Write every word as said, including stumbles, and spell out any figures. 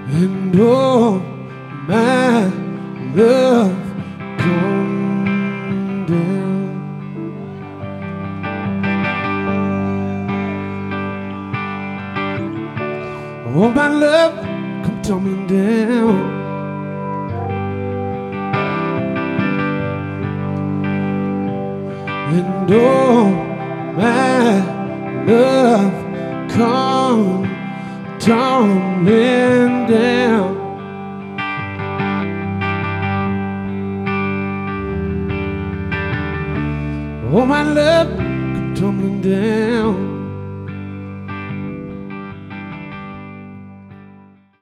And oh, my love come down. Oh, my love come tumbling down. And oh, my love come tumbling down. Oh, my love come tumbling down.